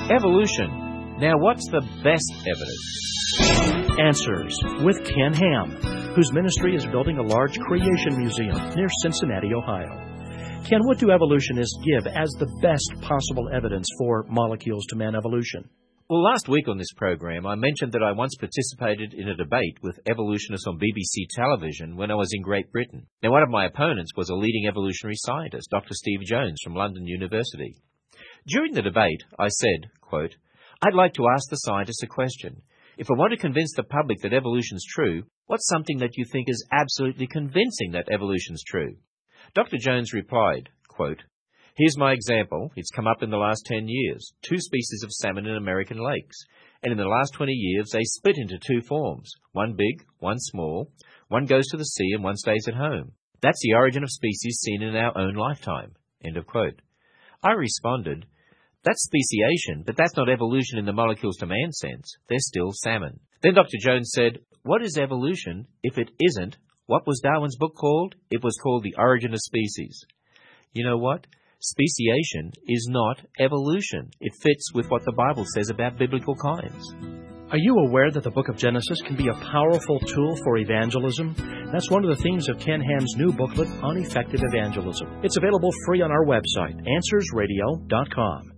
Evolution. Now, what's the best evidence? Answers with Ken Ham, whose ministry is building a large creation museum near Cincinnati, Ohio. Ken, what do evolutionists give as the best possible evidence for molecules to man evolution? Well, last week on this program, I mentioned that I once participated in a debate with evolutionists on BBC television when I was in Great Britain. Now, one of my opponents was a leading evolutionary scientist, Dr. Steve Jones from London University. During the debate, I said, quote, "I'd like to ask the scientists a question. If I want to convince the public that evolution's true, what's something that you think is absolutely convincing that evolution's true?" Dr. Jones replied, quote, "Here's my example. It's come up in the last 10 years. 2 species of salmon in American lakes. And in the last 20 years, they split into 2 forms. One big, one small. One goes to the sea and one stays at home. That's the origin of species seen in our own lifetime." End of quote. I responded, "That's speciation, but that's not evolution in the molecules to man sense. They're still salmon." Then Dr. Jones said, "What is evolution if it isn't? What was Darwin's book called? It was called The Origin of Species." You know what? Speciation is not evolution. It fits with what the Bible says about biblical kinds. Are you aware that the book of Genesis can be a powerful tool for evangelism? That's one of the themes of Ken Ham's new booklet on effective evangelism. It's available free on our website, AnswersRadio.com.